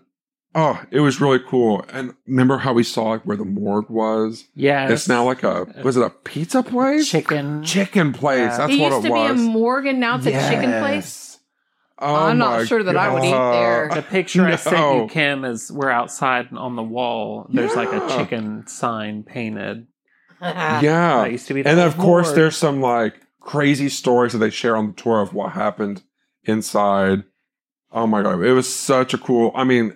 it was really cool. And remember how we saw like, where the morgue was? Yeah. It's now like was it a pizza place? chicken. Chicken place. Yeah. That's It what used it to was. be a Morgan, now it's a chicken place. Oh I'm not my sure that I would eat God. there. The picture I sent No. you, Kim, is we're outside on the wall. There's like a Yeah. chicken sign painted. Yeah. That used to be the And old of course, morgue. there's some like crazy stories that they share on the tour of what happened inside. Oh my God. It was such a cool,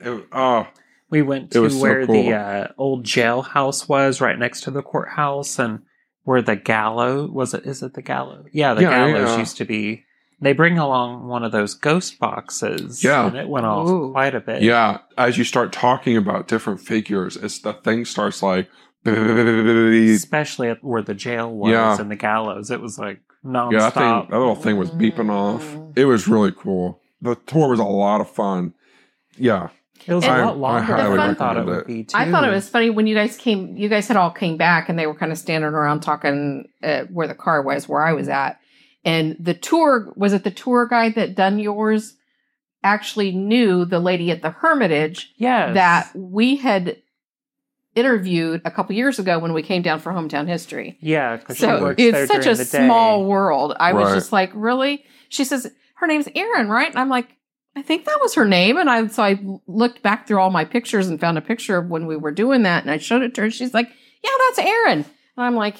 We went It to was so where cool. the old jailhouse was, right next to the courthouse, and where the gallows was. Is it the gallows? Yeah, the Yeah, gallows yeah. used to be. They bring along one of those ghost boxes. Yeah. and it went off Ooh. quite a bit. yeah. As you start talking about different figures, the thing starts like, yeah, Especially at where the jail was Yeah. and the gallows. It was like that nonstop. little thing was beeping off. It was really cool. The tour was a lot of fun. Yeah. It was a And lot longer highly than I thought it recommend would it. be, too. I thought it was funny when you guys had all came back and they were kind of standing around talking where the car was, where I was at. And the tour guide that done yours actually knew the lady at the Hermitage Yes. that we had interviewed a couple years ago when we came down for Hometown History. Yeah, because she So works there it's such during a the day. small world. I was Right. just like, really? She says, her name's Erin, right? And I'm like, I think that was her name. And I looked back through all my pictures and found a picture of when we were doing that. And I showed it to her. And she's like, yeah, that's Erin. And I'm like,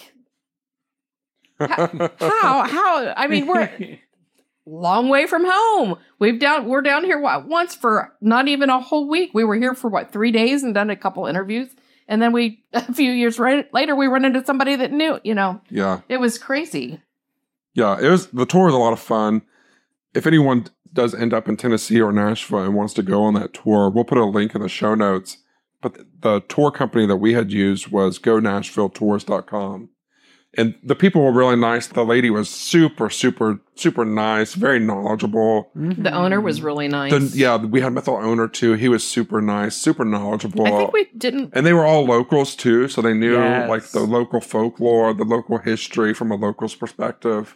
how? I mean, we're long way from home. We're down here, once for not even a whole week. We were here for 3 days and done a couple interviews. And then a few years later, we run into somebody that knew, Yeah. it was crazy. Yeah, the tour was a lot of fun. If anyone does end up in Tennessee or Nashville and wants to go on that tour, we'll put a link in the show notes. But the tour company that we had used was GoNashvilleTours.com. And the people were really nice. The lady was super, super, super nice, very knowledgeable. The owner was really nice. We had met the owner too. He was super nice, super knowledgeable. I think we didn't. And they were all locals too, so they knew Yes. like the local folklore, the local history from a local's perspective.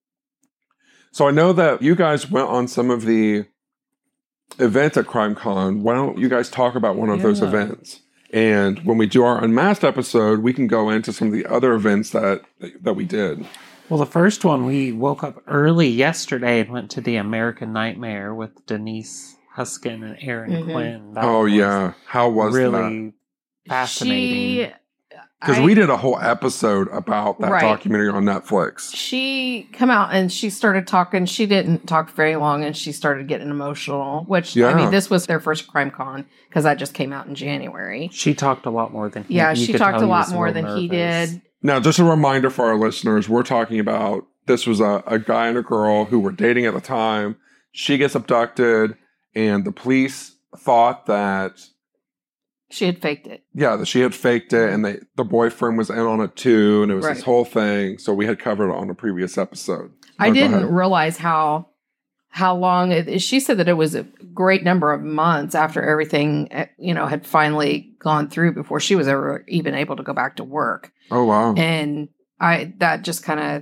So I know that you guys went on some of the events at CrimeCon. Why don't you guys talk about one of those events? And when we do our Unmasked episode, we can go into some of the other events that we did. Well, the first one, we woke up early yesterday and went to the American Nightmare with Denise Huskin and Aaron Quinn. That Oh was yeah, how was that? really fascinating. Because we did a whole episode about that Right. documentary on Netflix. She come out and she started talking. She didn't talk very long and she started getting emotional, which, I Yeah. mean, this was their first CrimeCon because I just came out in January. She talked a lot more than he Yeah, you she could talked tell a he lot was more real than he nervous. did. Now, just a reminder for our listeners, we're talking about this was a guy and a girl who were dating at the time. She gets abducted, and the police thought that She had faked it. that she had faked it, and the boyfriend was in on it too, and it was this Right. whole thing. So we had covered it on a previous episode. I Go didn't ahead. realize how long she said that it was a great number of months after everything, had finally gone through before she was ever even able to go back to work. Oh wow! And that just kind of,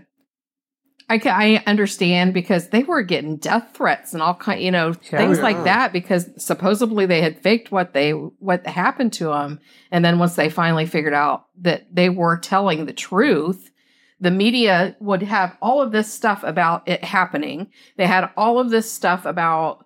I understand because they were getting death threats and all kind, things yeah. like that because supposedly they had faked what happened to them. And then once they finally figured out that they were telling the truth, the media would have all of this stuff about it happening. They had all of this stuff about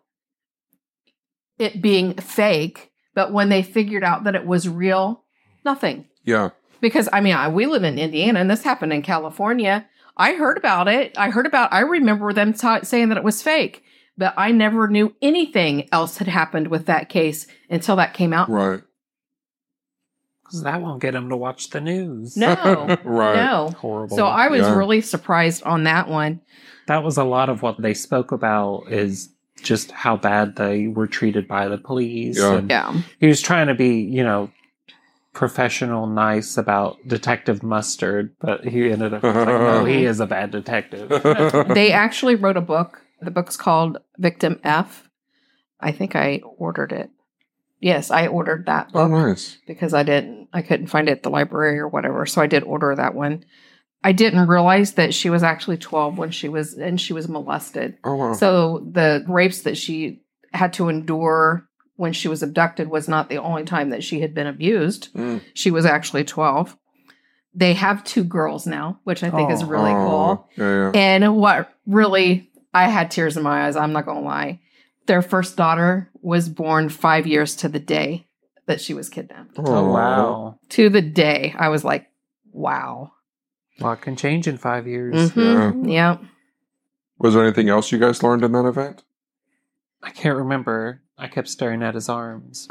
it being fake. But when they figured out that it was real, nothing. Yeah, Because, we live in Indiana and this happened in California. I heard about it. I remember them saying that it was fake, but I never knew anything else had happened with that case until that came out. right. Because that won't get him to watch the news. No, Right. no. Horrible. So I was Yeah. really surprised on that one. That was a lot of what they spoke about is just how bad they were treated by the police. Yeah. And Yeah. he was trying to be, professional, nice about Detective Mustard, but he ended up like, no, he is a bad detective. They actually wrote a book. The book's called Victim F. I think I ordered it. Yes, I ordered that Oh, book nice. because I couldn't find it at the library or whatever. So I did order that one. I didn't realize that she was actually 12 when she was molested. Oh wow. So the rapes that she had to endure when she was abducted was not the only time that she had been abused. Mm. She was actually 12. They have 2 girls now, which I think is really cool. Yeah, yeah. And what really, I had tears in my eyes. I'm not going to lie. Their first daughter was born 5 years to the day that she was kidnapped. Oh, wow. To the day. I was like, wow. A lot can change in 5 years. Mhm. Yeah. Was there anything else you guys learned in that event? I can't remember. I kept staring at his arms.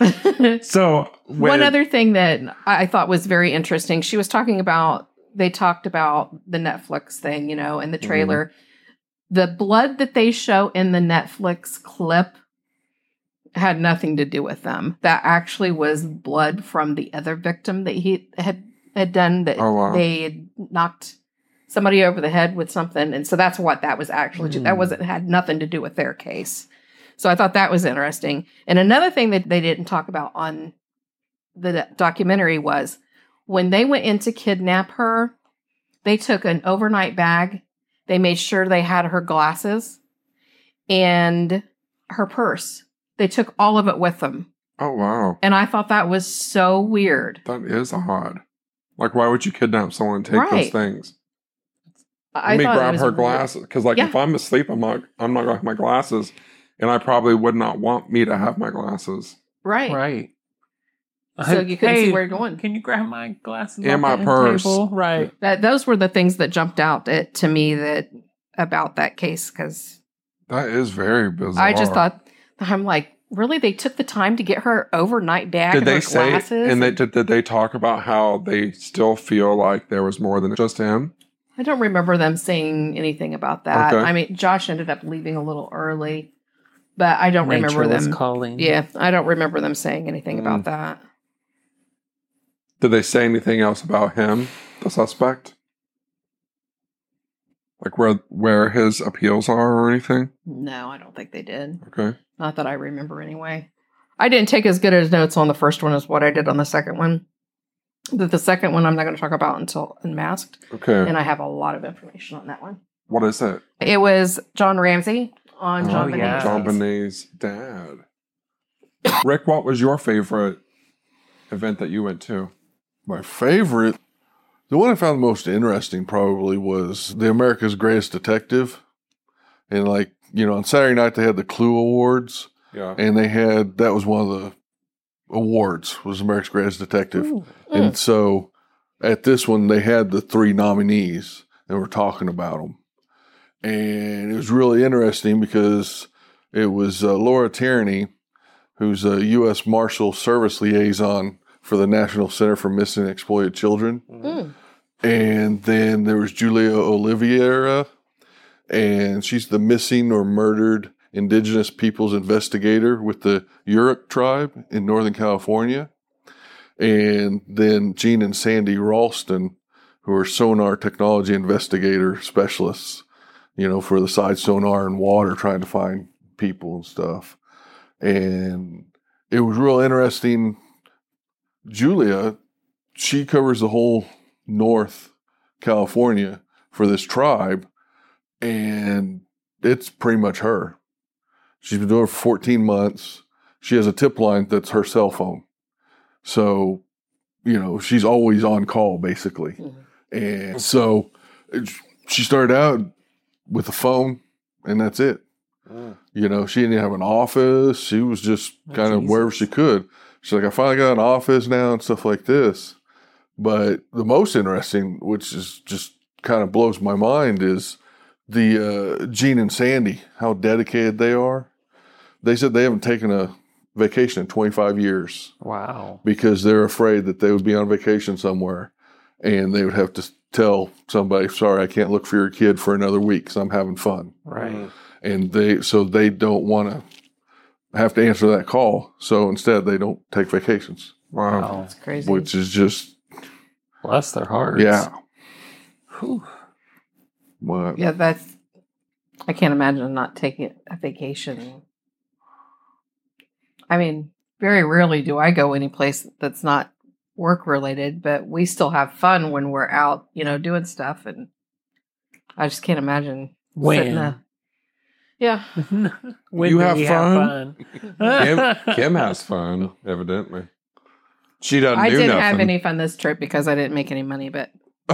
So One other thing that I thought was very interesting, they talked about the Netflix thing, in the trailer. The blood that they show in the Netflix clip had nothing to do with them. That actually was blood from the other victim that he had done that Oh, wow. they had knocked somebody over the head with something. And so that's what that was actually. That had nothing to do with their case. So I thought that was interesting. And another thing that they didn't talk about on the documentary was when they went in to kidnap her, they took an overnight bag. They made sure they had her glasses and her purse. They took all of it with them. Oh, wow. And I thought that was so weird. That is odd. Like, why would you kidnap someone and take those Right. things? I Let me thought it grab was her weird. glasses. Because, like, Yeah. if I'm asleep, I'm not going to have my glasses. And I probably would not want me to have my glasses. Right. Right. So you couldn't see Hey, where you're going. Can you grab my glasses And off my the purse. table? Right. Those were the things that jumped out to me about that case, because That is very bizarre. I just thought, I'm like, really? They took the time to get her overnight bag Did and they her say, glasses? and did they talk about how they still feel like there was more than just him? I don't remember them saying anything about that. Okay. I mean, Josh ended up leaving a little early, but I don't remember Nature was them. calling. Yeah, I don't remember them saying anything Mm. about that. Did they say anything else about him, the suspect? Like where his appeals are or anything? No, I don't think they did. Okay. Not that I remember anyway. I didn't take as good as notes on the first one as what I did on the second one. But the second one I'm not going to talk about until Unmasked. Okay. And I have a lot of information on that one. What is it? It was John Ramsey on John Oh, Bonet's yeah. John case. Bonet's dad. Rick, what was your favorite event that you went to? My favorite, the one I found most interesting probably was the America's Greatest Detective. And like, you know, on Saturday night they had the Clue Awards. Yeah. And that was one of the awards, was America's Greatest Detective. Ooh. And so at this one, they had the 3 nominees and were talking about them. And it was really interesting because it was Laura Tierney, who's a U.S. Marshal Service Liaison for the National Center for Missing and Exploited Children. Mm. And then there was Julia Oliveira, and she's the missing or murdered Indigenous peoples investigator with the Yurok tribe in Northern California. And then Gene and Sandy Ralston, who are sonar technology investigator specialists, you know, for the side sonar and water, trying to find people and stuff. And it was real interesting. Julia, she covers the whole North California for this tribe, and it's pretty much her. She's been doing it for 14 months. She has a tip line that's her cell phone. So, you know, she's always on call, basically. And so she started out with a phone, and that's it. You know, she didn't have an office. She was just kind of wherever she could. She's like, I finally got an office now and stuff like this. But the most interesting, which is just kind of blows my mind, is the Gene and Sandy, how dedicated they are. They said they haven't taken a vacation in 25 years Wow. because they're afraid that they would be on vacation somewhere and they would have to tell somebody, sorry, I can't look for your kid for another week because I'm having fun. Right. And they don't want to have to answer that call. So instead, they don't take vacations, Wow. Wow. That's crazy. which is just, Bless their hearts. yeah. Whew. What? Yeah, I can't imagine not taking a vacation. I mean, very rarely do I go any place that's not work related, but we still have fun when we're out, you know, doing stuff. And I just can't imagine sitting When? yeah. When You do have we fun? fun? Kim has fun, evidently. She doesn't I do didn't nothing. have any fun this trip because I didn't make any money, but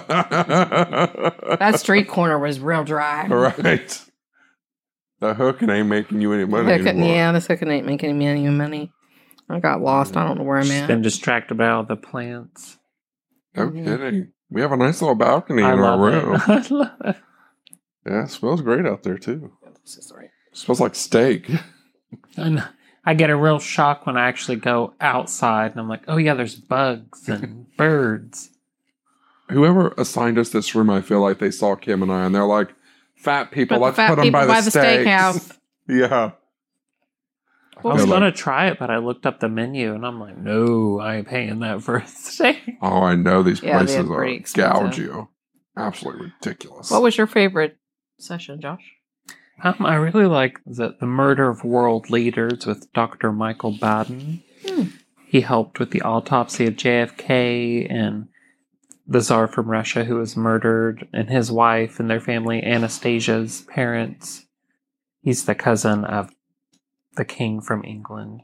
that street corner was real dry. Right. The hooking ain't making you any money anymore. Yeah, this hooking ain't making me any money. I got lost. I don't know where I'm She's at. been distracted by all the plants. No Mhm. kidding. We have a nice little balcony I in our love room. it. I love it. Yeah, it smells great out there, too. Smells like steak. And I get a real shock when I actually go outside and I'm like, oh yeah, there's bugs and birds. Whoever assigned us this room, I feel like they saw Kim and I, and they're like, "Fat people, But the let's fat put them people by by the the steaks." steakhouse. Yeah. I was feel going to like- try it, but I looked up the menu and I'm like, no, I ain't paying that for a steak. Oh, I know these Yeah, places they're are pretty gouge expensive. you. Absolutely ridiculous. What was your favorite session, Josh? I really like the Murder of World Leaders with Dr. Michael Baden. He helped with the autopsy of JFK and the Tsar from Russia who was murdered, and his wife and their family, Anastasia's parents. He's the cousin of the king from England.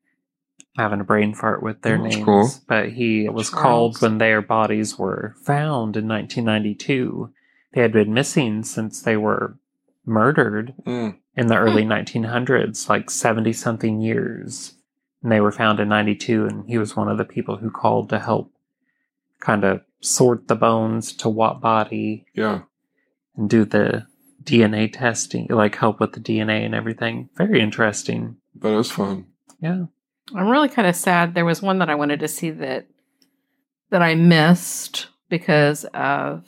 I'm having a brain fart with their names. Cool. But he was Charles. called when their bodies were found in 1992. They had been missing since they were murdered in the early 1900s, like 70-something years. And they were found in 92, and he was one of the people who called to help kind of sort the bones to what body Yeah. and do the DNA testing, like help with the DNA and everything. Very interesting. That is fun. Yeah. I'm really kind of sad. There was one that I wanted to see that I missed because of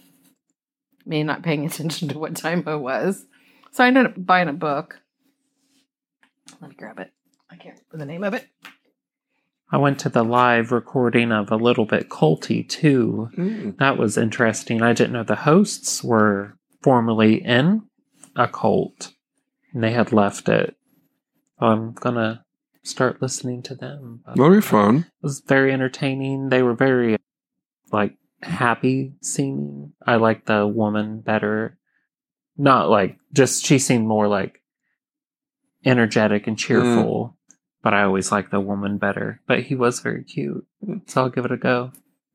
me not paying attention to what time it was. So I ended up buying a book. Let me grab it. I can't remember the name of it. I went to the live recording of A Little Bit Culty, too. Mm. That was interesting. I didn't know the hosts were formerly in a cult, and they had left it. I'm going to start listening to them. But That'll be fun. it was very entertaining. They were very, like, happy seeming. I like the woman better. Not like, just she seemed more like energetic and cheerful. But I always like the woman better. But he was very cute. So I'll give it a go.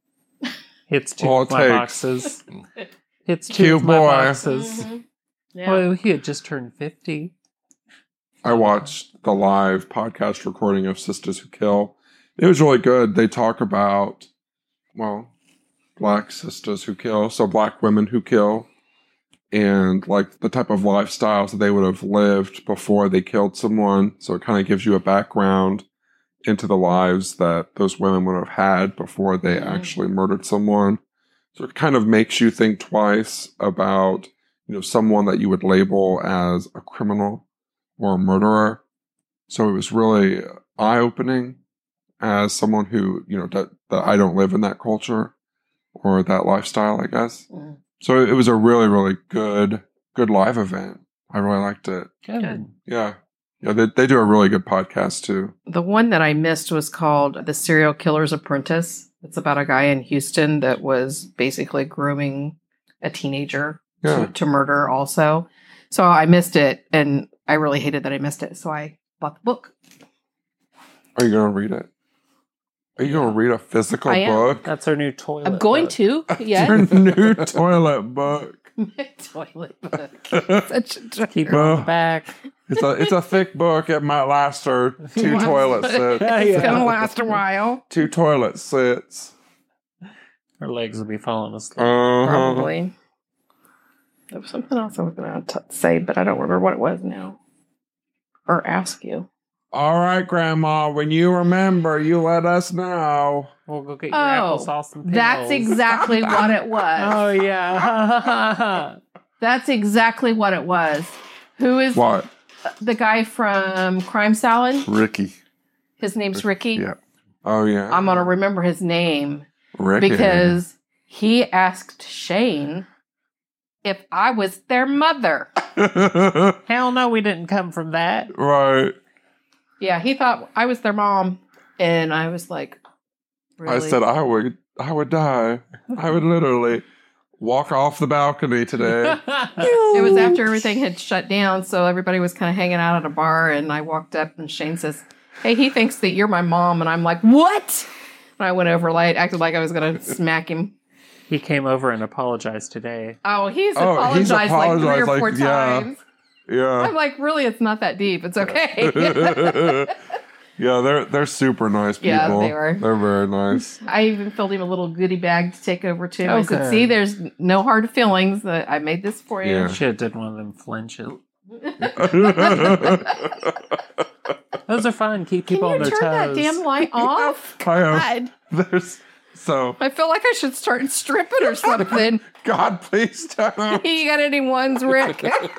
Hits two All of it my takes. boxes. Hits two Cute of my boy. boxes. Yeah. Well, he had just turned 50. I watched the live podcast recording of Sisters Who Kill. It was really good. They talk about, well, black sisters who kill, so black women who kill, and like the type of lifestyles that they would have lived before they killed someone. So it kind of gives you a background into the lives that those women would have had before they actually murdered someone. So it kind of makes you think twice about, someone that you would label as a criminal or a murderer. So it was really eye-opening as someone who, that I don't live in that culture or that lifestyle, I guess. Mm. So it was a really, really good live event. I really liked it. Good. Yeah. Yeah, they do a really good podcast too. The one that I missed was called The Serial Killer's Apprentice. It's about a guy in Houston that was basically grooming a teenager Yeah. to murder also. So I missed it, and I really hated that I missed it. So I bought the book. Are you going to read it? Are you going to read a physical I am. book? That's our new toilet. I'm going book. to. Yeah. Your new toilet book. Toilet book. Such a Keep it joke. on the back. It's a thick book. It might last her 2 toilet sits. It's going to last a while. 2 toilet sits. Her legs will be falling asleep. Probably. There was something else I was going to say, but I don't remember what it was now. Or ask you. All right, Grandma. When you remember, you let us know. We'll go get your applesauce and That's pickles. exactly what it was. Oh, yeah. That's exactly what it was. Who is What? the guy from Crime Salad? Ricky. His name's Ricky. Yeah. Oh, yeah. I'm going to remember his name Ricky. because he asked Shane if I was their mother. Hell no, we didn't come from that. Right. Yeah, he thought I was their mom. And I was like, really? I said I would die. I would literally walk off the balcony today. It was after everything had shut down, so everybody was kind of hanging out at a bar, and I walked up, and Shane says, "Hey, he thinks that you're my mom," and I'm like, "What?" And I went over, acted like I was going to smack him. He came over and apologized today. Oh, he's Oh, apologized, he's like 3 or apologized, 4 like, yeah. times. Yeah. I'm like, really, it's not that deep. It's okay. Yeah, they're super nice people. Yeah, they are. They're very nice. I even filled him a little goodie bag to take over to him. I said, Okay. "See, there's no hard feelings. I made this for you." Yeah. Should have did one of them flinches. Those are fun. Keep Can people on you their turn that toes. damn light off? I God. There's so I feel like I should start stripping or something. God, please don't. You got any ones, Rick?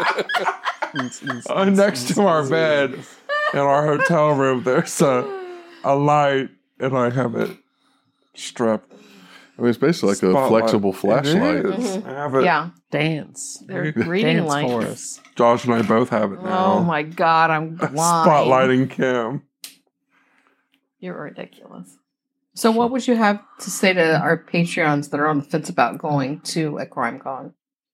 Next to our bed in our hotel room, there's a light, and I have it strapped. I mean, it's basically like a Spotlight. flexible flashlight. It is. Mhm. I have it. Yeah, Dance. they're reading Dance lights. for us. Josh and I both have it now. Oh my God, I'm blind. Spotlighting Kim. You're ridiculous. So, what would you have to say to our Patreons that are on the fence about going to a crime con?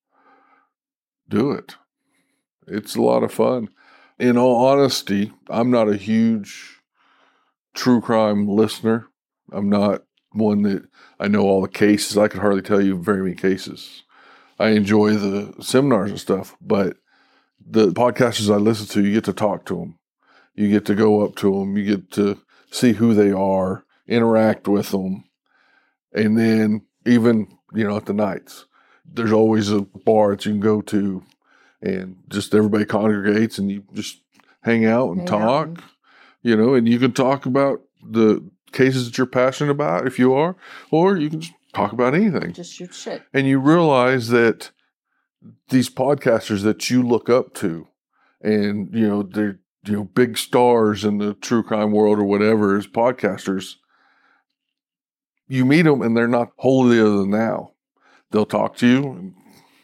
Do it. It's a lot of fun. In all honesty, I'm not a huge true crime listener. I'm not one that I know all the cases. I could hardly tell you very many cases. I enjoy the seminars and stuff, but the podcasters I listen to, you get to talk to them. You get to go up to them. You get to see who they are, interact with them. And then even, at the nights, there's always a bar that you can go to and just everybody congregates and you just hang out and talk, and you can talk about the cases that you're passionate about if you are, or you can just talk about anything. Just shoot shit. And you realize that these podcasters that you look up to and, they're, big stars in the true crime world or whatever as podcasters, you meet them and they're not holier than thou. They'll talk to you and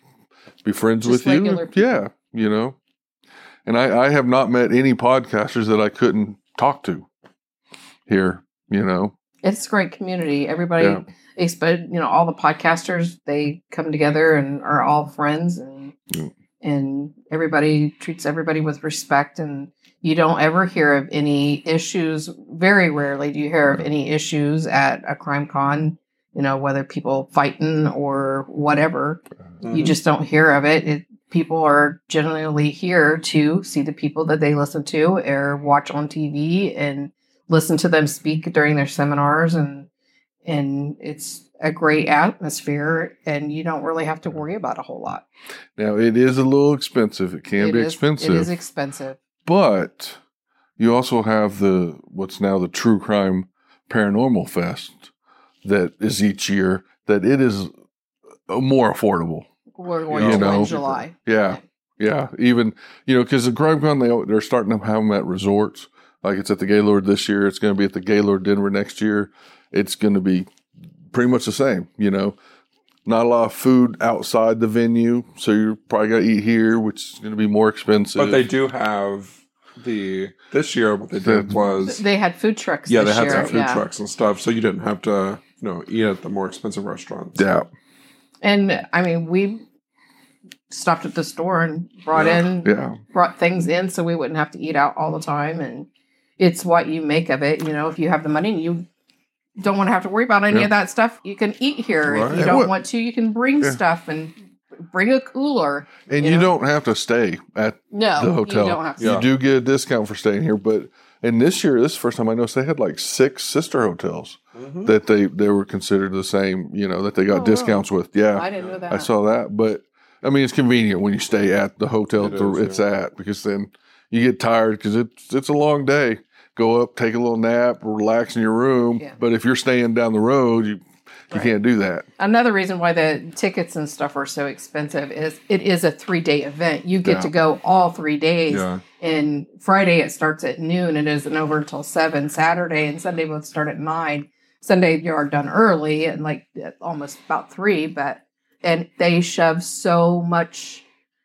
be friends Just with you. regular people. Yeah, And I have not met any podcasters that I couldn't talk to here, It's a great community. Everybody, Yeah. all the podcasters, they come together and are all friends, Mm. and everybody treats everybody with respect. And you don't ever hear of any issues. Very rarely do you hear of any issues at a crime con. Whether people fighting or whatever, you just don't hear of it. People are generally here to see the people that they listen to or watch on TV and listen to them speak during their seminars, and it's a great atmosphere, and you don't really have to worry about a whole lot. Now, it is a little expensive. It can be expensive. It is expensive. But you also have what's now the True Crime Paranormal Fest that is each year, that it is more affordable. We're going to in July. Yeah. Yeah. Even, because the Crime Con, they're starting to have them at resorts. Like it's at the Gaylord this year. It's going to be at the Gaylord Denver next year. It's going to be pretty much the same, Not a lot of food outside the venue. So you're probably going to eat here, which is going to be more expensive. But they do have this year, what they did was... They had food trucks Yeah, this they had year. some food trucks and stuff. So you didn't have to, eat at the more expensive restaurants. Yeah. And I mean, we stopped at the store and brought things in so we wouldn't have to eat out all the time. And it's what you make of it. If you have the money and you don't want to have to worry about any of that stuff, you can eat here. Right. If you don't want to, you can bring stuff and bring a cooler. And you don't have to stay at the hotel. You don't have to. You do get a discount for staying here. And this year, this is the first time I noticed they had like 6 sister hotels that they were considered the same, that they got discounts with. Yeah. I didn't know that. I saw that. But I mean, it's convenient when you stay at the hotel it's at, because then you get tired because it's a long day. Go up, take a little nap, relax in your room. Yeah. But if you're staying down the road, you can't do that. Another reason why the tickets and stuff are so expensive is it is a 3-day event. You get to go all 3 days. Yeah. And Friday it starts at noon and isn't over until 7. Saturday and Sunday both start at 9. Sunday you are done early and like almost about 3, and they shove so much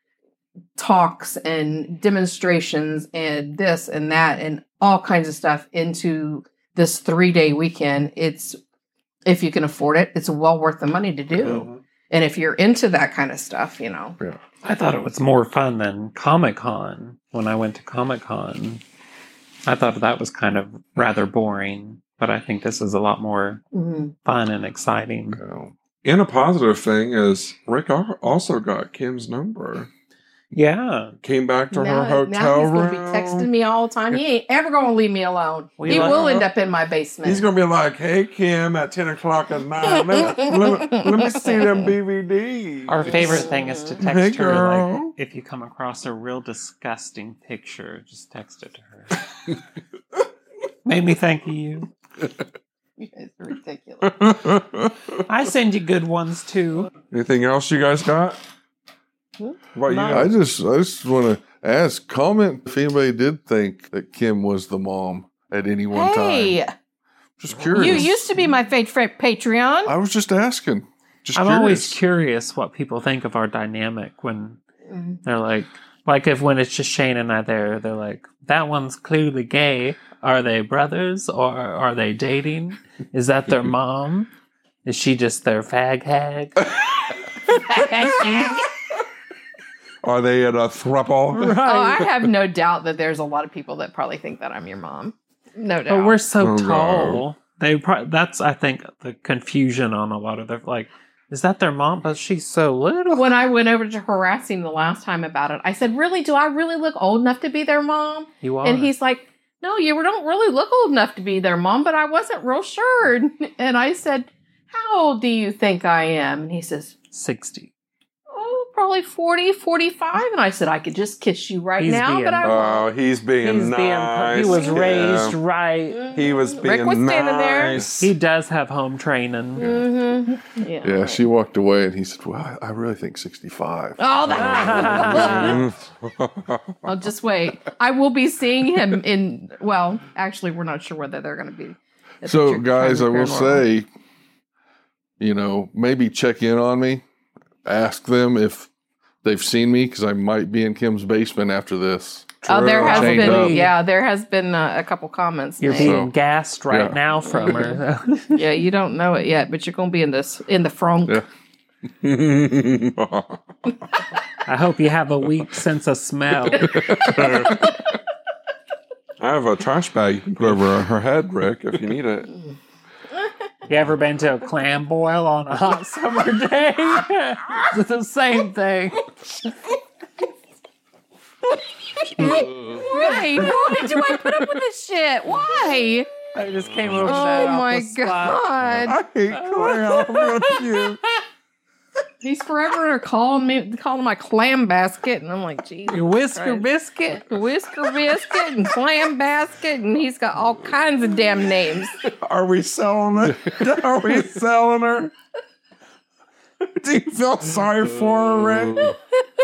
talks and demonstrations and this and that and all kinds of stuff into this 3-day weekend. It's, if you can afford it, it's well worth the money to do. Mm-hmm. And if you're into that kind of stuff, Yeah. I thought it was more fun than Comic-Con. When I went to Comic-Con, I thought that was kind of rather boring, but I think this is a lot more fun and exciting. And a positive thing is Rick also got Kim's number. Yeah. Came back to her hotel room. Now he's going to be texting me all the time. He ain't ever going to leave me alone. He will end up in my basement. He's going to be like, hey, Kim, at 10 o'clock at night, let me see them DVDs. Our favorite thing is to text her, like, if you come across a real disgusting picture, just text it to her. Made me think of you. You guys are ridiculous. I send you good ones, too. Anything else you guys got? What I just want to ask, comment if anybody did think that Kim was the mom at any one time. Just curious. You used to be my favorite Patreon. I was just asking. Just I'm curious. always curious what people think of our dynamic when they're like if when it's just Shane and I there, they're like, that one's clearly gay. Are they brothers or are they dating? Is that their mom? Is she just their fag hag? Are they in a throuple? Oh, I have no doubt that there's a lot of people that probably think that I'm your mom. No doubt. But we're so Oh, tall. That's I think the confusion on a lot of their like. Is that their mom? But she's so little. When I went over to harass him the last time about it, I said, really, do I really look old enough to be their mom? You are. And he's like, no, you don't really look old enough to be their mom, but I wasn't real sure. And I said, how old do you think I am? And he says, 60. oh, probably 40, 45. And I said, I could just kiss you right He's now, being- but I won't. Oh, he's being nice. He was yeah. raised right. He was being Rick was standing there. nice. He does have home training. Mm-hmm. Yeah. Yeah, she walked away and he said, well, I really think 65. Oh, that. I'll just wait. I will be seeing him in, well, actually, we're not sure whether they're going to be. at the So, Church guys, I of will Paranormal. say, maybe check in on me. Ask them if they've seen me because I might be in Kim's basement after this. Oh, there has Chained up. been, there has been a couple comments. You're made. being gassed right Yeah. now from her. Yeah, you don't know it yet, but you're going to be in the front. Yeah. I hope you have a weak sense of smell. I have a trash bag you can put over her head, Rick, if you need it. You ever been to a clam boil on a hot summer day? It's the same thing. Why? Why do I put up with this shit? Why? I just came over Oh that off my the spot. god! I hate clam. I'm gonna puke. He's forever calling my clam basket, and I'm like, geez. Your whisker Christ. biscuit? Whisker biscuit and clam basket, and he's got all kinds of damn names. Are we selling it? Are we selling her? Do you feel sorry for her, Rick?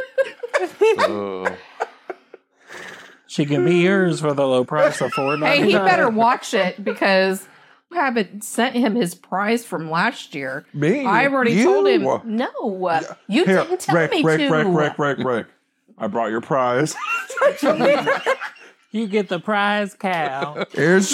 She can be yours for the low price of $4.99. Hey, he better watch it because you haven't sent him his prize from last year. Me? I've already You? told him. No, you Here, didn't tell Rick, me Rick, to. Rick. I brought your prize. You get the prize cow. Here's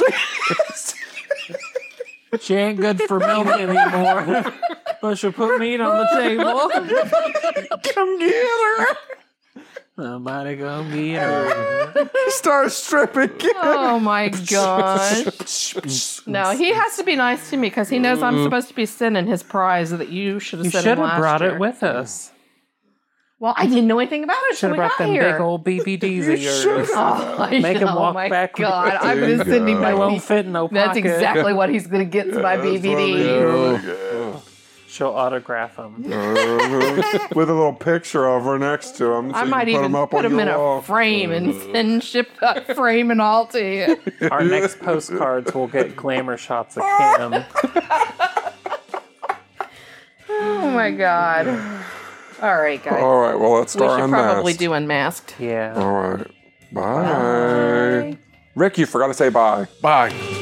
She ain't good for milk anymore. But she'll put meat on the table. Come get her. Somebody go get her. Start stripping. Oh my gosh! No, he has to be nice to me because he knows I'm supposed to be sending his prize that you should have You sent should him have last brought year. it with us. Well, I didn't know anything about it Should until have we brought got them here. big old BBDs of yours. Oh, Make him walk my back. God, I'm There going you to send him go. my They won't BBD. fit in no pocket. That's exactly what he's going to get to my BBD. She'll autograph them. With a little picture of her next to him. So I might even put him in a frame and send ship that frame and all to you. Our next postcards will get glamour shots of Kim. Oh my God! All right, guys. All right, well, let's We start should unmasked. probably do unmasked. Yeah. All right. Bye. Rick, you forgot to say bye. Bye.